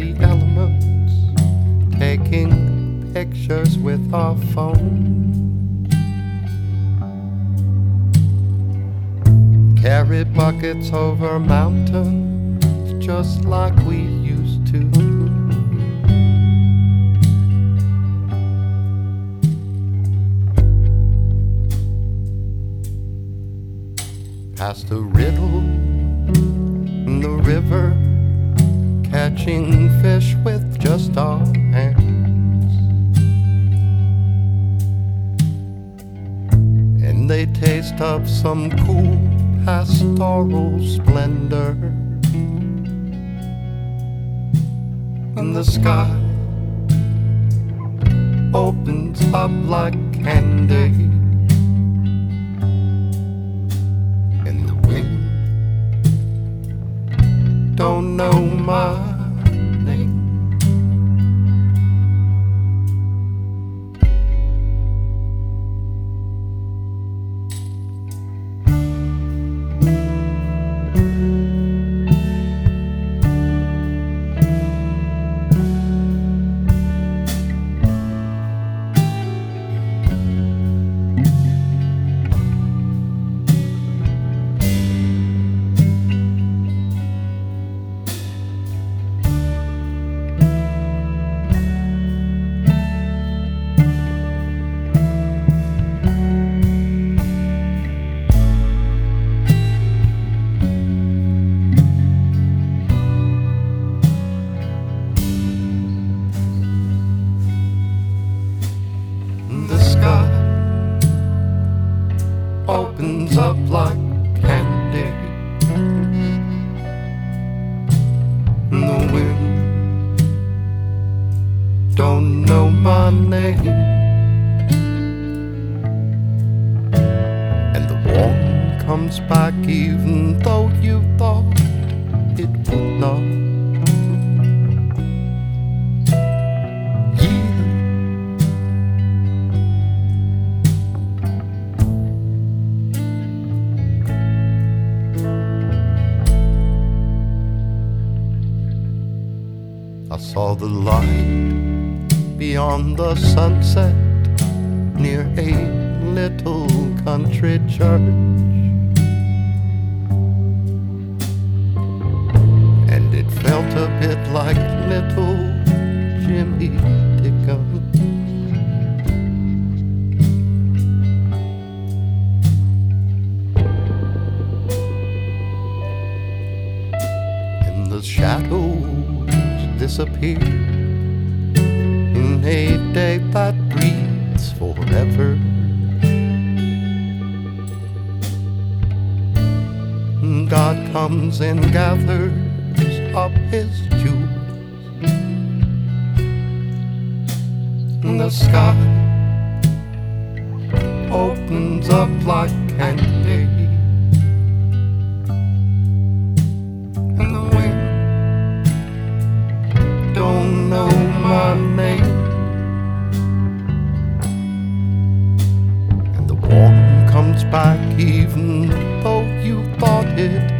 the elements, taking pictures with our phone. Carry buckets over mountains just like we used to. Past a riddle in the river, catching fish with just our hands. And they taste of some cool pastoral splendor. And the sky opens up like candy. Don't know my name. The sky opens up like candy. The wind don't know my name. And the warmth comes back even though you thought it would not. I saw the light beyond the sunset near a little country church, and it felt a bit like little Jimmy Dickens. In the shadows disappear in a day that breathes forever. God comes and gathers up his jewels. The sky opens up like candy. And the wind don't know my name. And the warmth comes back even though you thought it